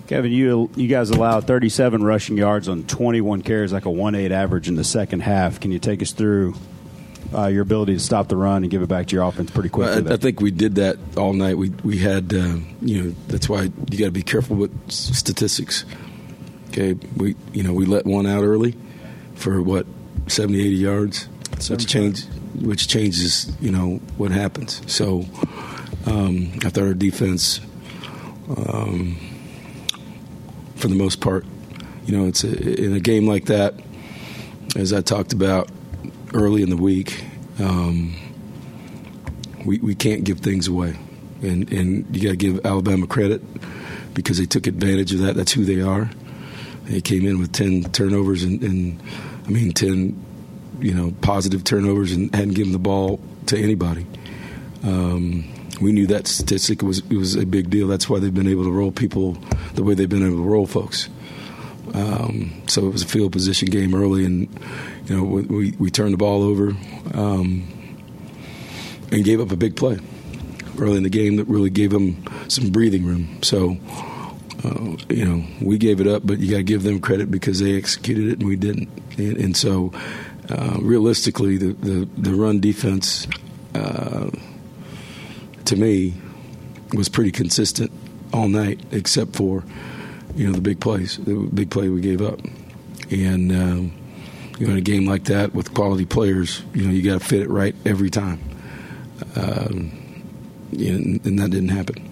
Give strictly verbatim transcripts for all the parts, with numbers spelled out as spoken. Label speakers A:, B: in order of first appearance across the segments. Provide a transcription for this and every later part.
A: Kevin, you you guys allowed thirty-seven rushing yards on twenty-one carries, like a one point eight average in the second half. Can you take us through uh, your ability to stop the run and give it back to your offense pretty quickly?
B: Well, I, I think we did that all night. We we had, uh, you know, that's why you got to be careful with statistics. Okay, we you know we let one out early for what seventy, eighty yards, which change which changes you know what happens. So um, I thought our defense. Um, For the most part, you know, it's a, in a game like that, as I talked about early in the week, um, we we can't give things away, and and you got to give Alabama credit because they took advantage of that. That's who they are. They came in with ten turnovers and, and I mean ten, you know, positive turnovers and hadn't given the ball to anybody. Um, We knew that statistic was it was a big deal. That's why they've been able to roll people the way they've been able to roll folks. Um, so it was a field position game early, and you know we we turned the ball over um, and gave up a big play early in the game that really gave them some breathing room. So uh, you know we gave it up, but you got to give them credit because they executed it and we didn't. And, and so uh, realistically, the, the the run defense. Uh, to me, was pretty consistent all night, except for, you know, the big plays, the big play we gave up. And, um, you know, in a game like that with quality players, you know, you got to fit it right every time. Um, you know, and that didn't happen.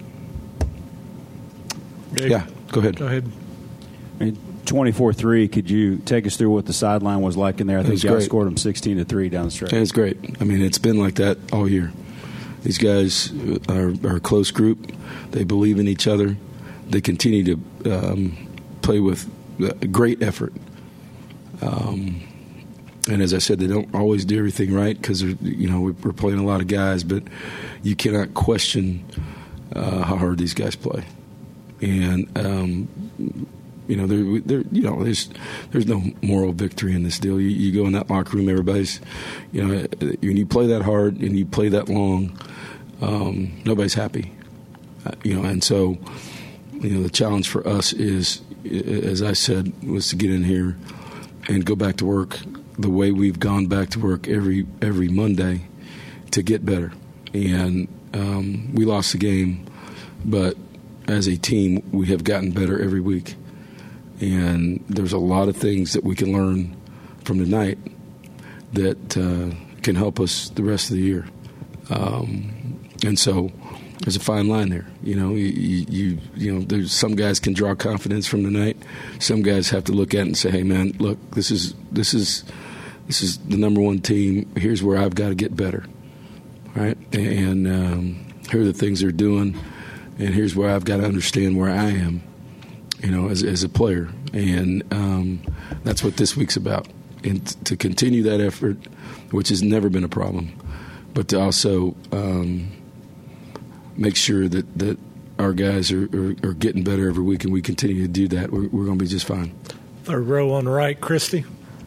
C: Big.
B: Yeah, go ahead.
C: Go ahead.
A: twenty-four three, could you take us through what the sideline was like in there? I think you guys scored them sixteen to three down the stretch.
B: It's great. I mean, it's been like that all year. These guys are, are a close group. They believe in each other. They continue to um, play with great effort. Um, and as I said, they don't always do everything right because you know we're playing a lot of guys, but you cannot question uh, how hard these guys play. And um, you know, they're, they're, you know, there's there's no moral victory in this deal. You, you go in that locker room, everybody's, you know, when you play that hard and you play that long, um, nobody's happy, uh, you know. And so, you know, the challenge for us is, as I said, was to get in here and go back to work the way we've gone back to work every every Monday to get better. And um, we lost the game, but as a team, we have gotten better every week. And there's a lot of things that we can learn from tonight that uh, can help us the rest of the year. Um, and so there's a fine line there. You know, you, you you know, there's some guys can draw confidence from tonight. Some guys have to look at it and say, "Hey, man, look, this is this is this is the number one team. Here's where I've got to get better, right? And um, here are the things they're doing, and here's where I've got to understand where I am." You know, as as a player, and um, that's what this week's about. And t- to continue that effort, which has never been a problem, but to also um, make sure that, that our guys are, are, are getting better every week, and we continue to do that, we're, we're going to be just fine.
C: Third row on the right, Christy.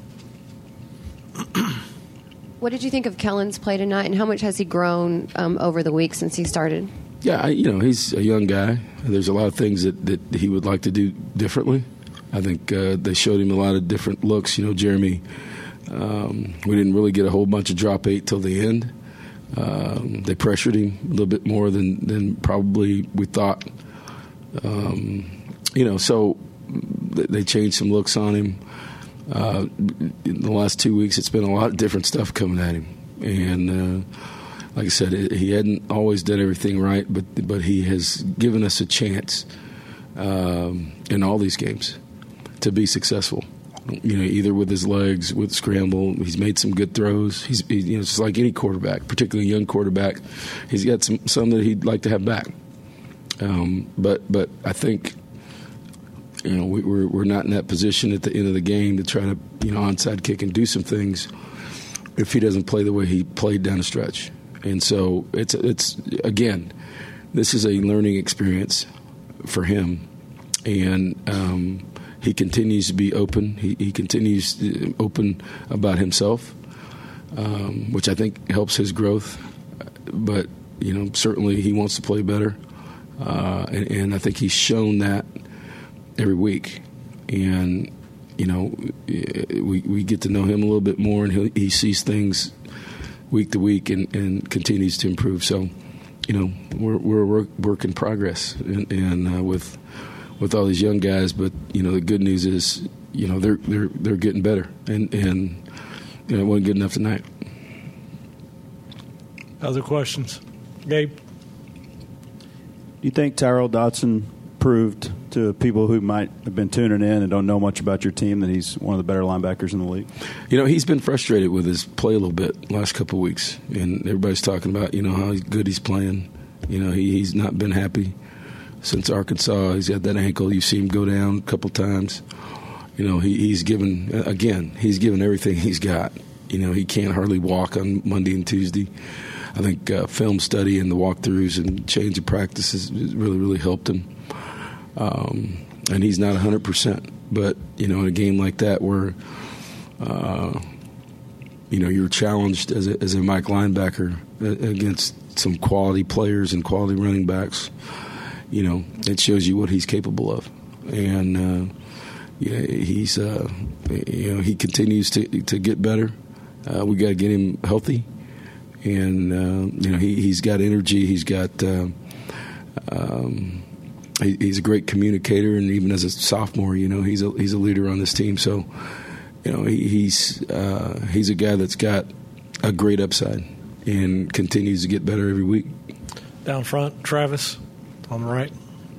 D: What did you think of Kellen's play tonight, and how much has he grown um, over the week since he started?
B: Yeah, I, you know, he's a young guy. There's a lot of things that, that he would like to do differently. I think uh, they showed him a lot of different looks. You know, Jeremy, um, we didn't really get a whole bunch of drop eight till the end. Um, they pressured him a little bit more than, than probably we thought. Um, you know, so they changed some looks on him. Uh, in the last two weeks, it's been a lot of different stuff coming at him. And uh, like I said, he hadn't always done everything right, but but he has given us a chance um, in all these games to be successful. You know, either with his legs, with scramble. He's made some good throws. He's he, you know, just like any quarterback, particularly a young quarterback. He's got some some that he'd like to have back. Um, but but I think you know we, we're we're not in that position at the end of the game to try to you know onside kick and do some things if he doesn't play the way he played down the stretch. And so it's it's again, this is a learning experience for him, and um, he continues to be open. He, he continues to be open about himself, um, which I think helps his growth. But you know, certainly he wants to play better, uh, and, and I think he's shown that every week, and you know, we we get to know him a little bit more, and he he sees things week to week and, and continues to improve. So, you know, we're we're a work, work in progress, and, and uh, with with all these young guys. But you know, the good news is, you know, they're they're they're getting better, and and you know, it wasn't good enough tonight.
C: Other questions, Gabe?
A: Do you think Tyrel Dodson proved to people who might have been tuning in and don't know much about your team that he's one of the better linebackers in the league?
B: You know, he's been frustrated with his play a little bit last couple of weeks, and everybody's talking about, you know, how good he's playing. You know, he, he's not been happy since Arkansas. He's had that ankle. You see him go down a couple times. You know, he, he's given, again, he's given everything he's got. You know, he can't hardly walk on Monday and Tuesday. I think uh, film study and the walkthroughs and change of practices really, really helped him. Um, and he's not one hundred percent. But, you know, in a game like that where, uh, you know, you're challenged as a, as a Mike linebacker against some quality players and quality running backs, you know, it shows you what he's capable of. And, uh, yeah, he's, uh, you know, he continues to, to get better. Uh, we got to get him healthy. And, uh, you know, he, he's got energy. He's got uh, um, he, he's a great communicator. And even as a sophomore, you know, he's a, he's a leader on this team. So, you know, he, he's uh, he's a guy that's got a great upside and continues to get better every week.
C: Down front, Travis, on the right.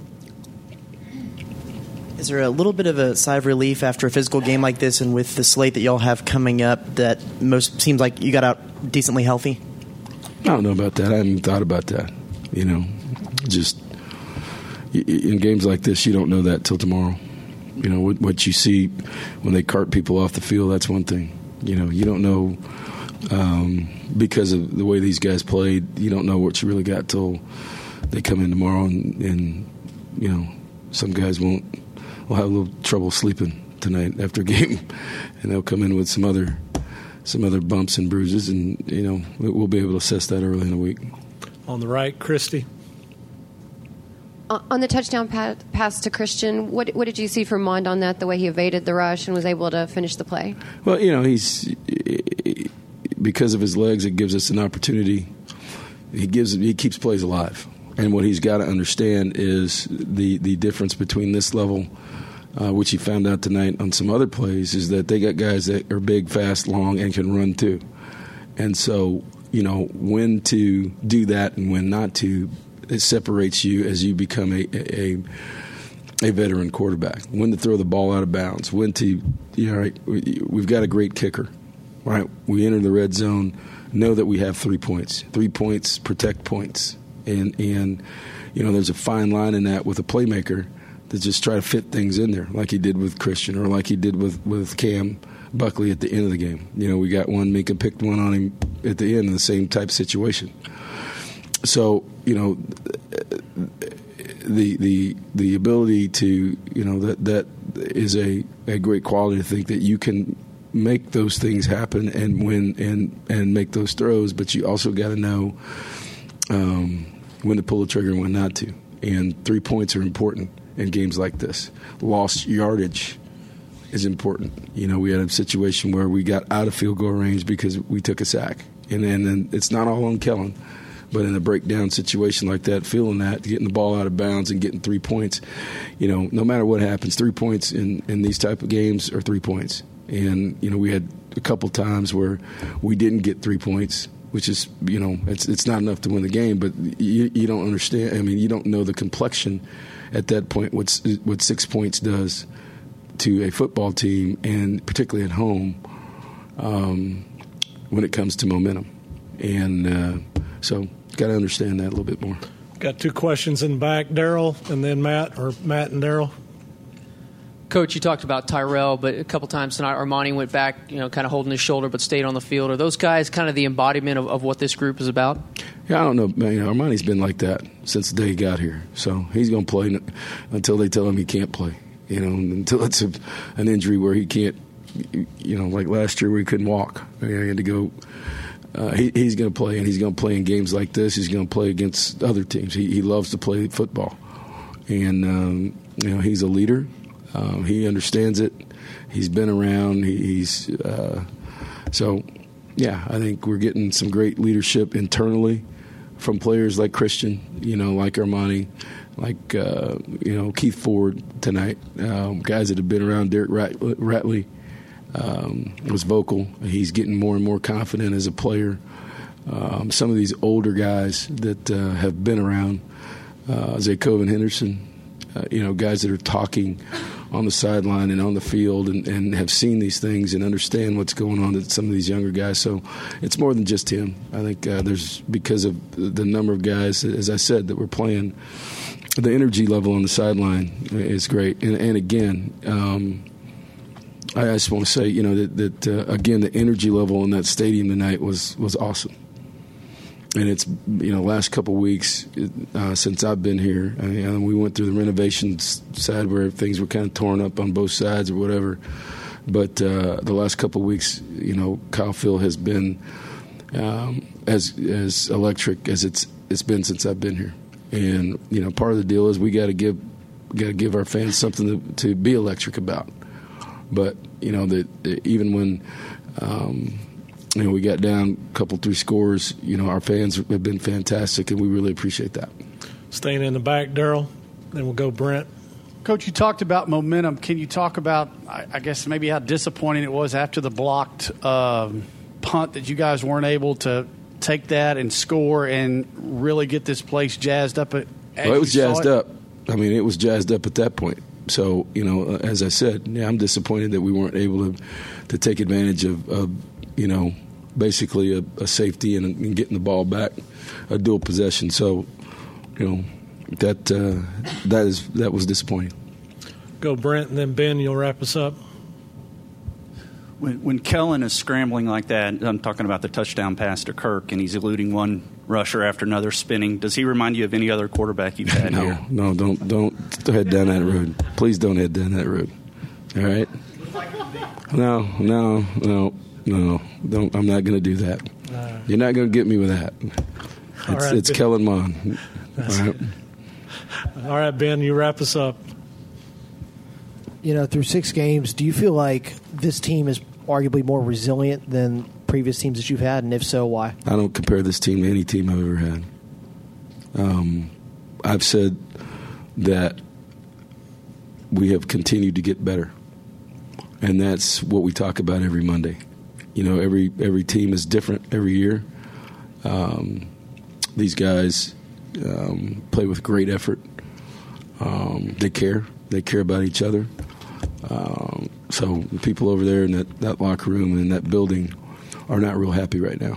E: Is there a little bit of a sigh of relief after a physical game like this, and with the slate that y'all have coming up, that most seems like you got out decently healthy?
B: I don't know about that. I haven't thought about that. You know, just in games like this, you don't know that till tomorrow. You know, what, what you see when they cart people off the field, that's one thing. You know, you don't know um, because of the way these guys played, you don't know what you really got till they come in tomorrow, and, and you know, some guys won't will have a little trouble sleeping tonight after a game, and they'll come in with some other some other bumps and bruises, and you know we'll be able to assess that early in the week.
C: On the right, Christy.
D: On the touchdown pass to Christian, what what did you see from Mond on that? The way he evaded the rush and was able to finish the play.
B: Well, you know, he's because of his legs, it gives us an opportunity. He gives he keeps plays alive, and what he's got to understand is the the difference between this level, uh, which he found out tonight on some other plays, is that they got guys that are big, fast, long, and can run too. And so, you know, when to do that and when not to, it separates you as you become a a, a veteran quarterback. When to throw the ball out of bounds. When to, you know, right, we've got a great kicker, right? We enter the red zone, know that we have three points. Three points, protect points. And, and you know, there's a fine line in that with a playmaker to just try to fit things in there, like he did with Christian or like he did with, with Cam Buckley at the end of the game. You know, we got one, Minka picked one on him at the end in the same type situation. So, you know, the the the ability to, you know, that that is a, a great quality to think that you can make those things happen and win and, and make those throws, but you also got to know um, when to pull the trigger and when not to. And three points are important in games like this. Lost yardage is important. You know, we had a situation where we got out of field goal range because we took a sack. And then and it's not all on Kellen. But in a breakdown situation like that, feeling that, getting the ball out of bounds and getting three points, you know, no matter what happens, three points in, in these type of games are three points. And, you know, we had a couple times where we didn't get three points, which is, you know, it's it's not enough to win the game. But you, you don't understand. I mean, you don't know the complexion at that point, what, what six points does to a football team, and particularly at home, um, when it comes to momentum. And uh, so got to understand that a little bit more.
C: Got two questions in the back, Daryl, and then Matt, or Matt and Daryl.
F: Coach, you talked about Tyrel, but a couple times tonight Armani went back, you know, kind of holding his shoulder, but stayed on the field. Are those guys kind of the embodiment of, of what this group is about?
B: Yeah, I don't know. Man, you know, Armani's been like that since the day he got here. So he's going to play until they tell him he can't play, you know, until it's a, an injury where he can't, you know, like last year where he couldn't walk. You know, he had to go. Uh, he, he's going to play, and he's going to play in games like this. He's going to play against other teams. He, he loves to play football. And, um, you know, he's a leader. Um, he understands it. He's been around. He, he's uh, so, yeah, I think we're getting some great leadership internally from players like Christian, you know, like Armani, like, uh, you know, Keith Ford tonight, um, guys that have been around. Derek Rat- Ratley um, was vocal. He's getting more and more confident as a player. Um, some of these older guys that uh, have been around, uh, Zakoven Henderson, uh, you know, guys that are talking on the sideline and on the field and, and have seen these things and understand what's going on to some of these younger guys. So it's more than just him. I think uh, there's, because of the number of guys, as I said, that we're playing, the energy level on the sideline is great. And, and again, um, I just want to say, you know, that, that uh, again, the energy level in that stadium tonight was, was awesome. And it's, you know, last couple of weeks uh, since I've been here, I mean, we went through the renovations side where things were kind of torn up on both sides or whatever. But uh, the last couple of weeks, you know, Kyle Field has been um, as as electric as it's it's been since I've been here. And you know, part of the deal is we got to give got to give our fans something to, to be electric about. But you know, that even when um, you know, we got down a couple, three scores, you know, our fans have been fantastic, and we really appreciate that.
C: Staying in the back, Daryl, then we'll go Brent.
G: Coach, you talked about momentum. Can you talk about, I guess, maybe how disappointing it was after the blocked um, punt that you guys weren't able to take that and score and really get this place jazzed up? At,
B: well, it was jazzed
G: it?
B: up. I mean, it was jazzed up at that point. So, you know, as I said, yeah, I'm disappointed that we weren't able to to take advantage of, of you know, basically a, a safety and, and getting the ball back, a dual possession. So, you know, that uh, that is that was disappointing.
C: Go Brent, and then Ben, you'll wrap us up.
H: When, when Kellen is scrambling like that, I'm talking about the touchdown pass to Kirk, and he's eluding one rusher after another, spinning. Does he remind you of any other quarterback you've had
B: no,
H: here?
B: No, don't don't head down that road. Please don't head down that road. All right? No, no, no, no. Don't. I'm not going to do that. Uh, You're not going to get me with that. It's,
C: right,
B: it's Kellen Mond. All right.
C: All right, Ben, you wrap us up.
I: You know, through six games, do you feel like this team is arguably more resilient than previous teams that you've had, and if so, why?
B: I don't compare this team to any team I've ever had. Um, I've said that we have continued to get better, and that's what we talk about every Monday. You know, every every team is different every year. Um, these guys um, play with great effort. Um, they care. They care about each other. Um, so the people over there in that, that locker room and in that building are not real happy right now.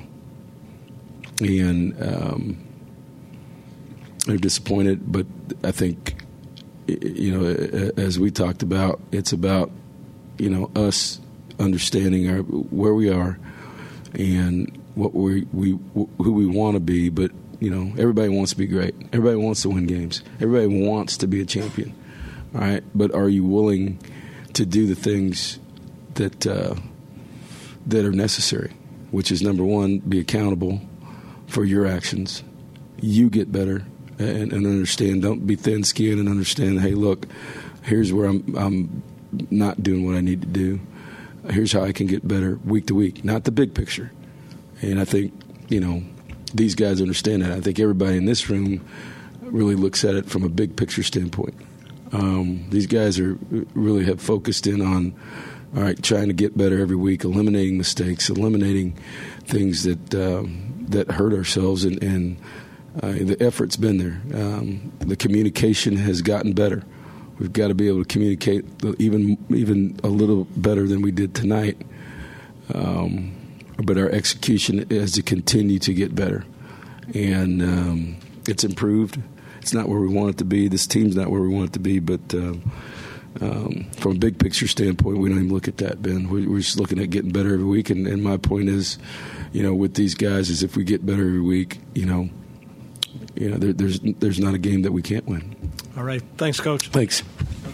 B: And um, they're disappointed, but I think, you know, as we talked about, it's about, you know, us understanding our, where we are and what we, we who we want to be. But, you know, everybody wants to be great. Everybody wants to win games. Everybody wants to be a champion. All right, but are you willing to do the things that uh, that are necessary? Which is, number one, be accountable for your actions. You get better and, and understand. Don't be thin-skinned and understand. Hey, look, here's where I'm. I'm not doing what I need to do. Here's how I can get better week to week. Not the big picture. And I think, you know, these guys understand that. I think everybody in this room really looks at it from a big picture standpoint. Um, these guys are really have focused in on, all right, trying to get better every week, eliminating mistakes, eliminating things that um, that hurt ourselves, and, and uh, the effort's been there. Um, the communication has gotten better. We've got to be able to communicate even even a little better than we did tonight. Um, but our execution has to continue to get better, and um, it's improved. It's not where we want it to be. This team's not where we want it to be. But um, um, from a big picture standpoint, we don't even look at that, Ben. We, we're just looking at getting better every week. And, and my point is, you know, with these guys, is if we get better every week, you know, you know, there, there's there's not a game that we can't win.
C: All right. Thanks, Coach.
B: Thanks.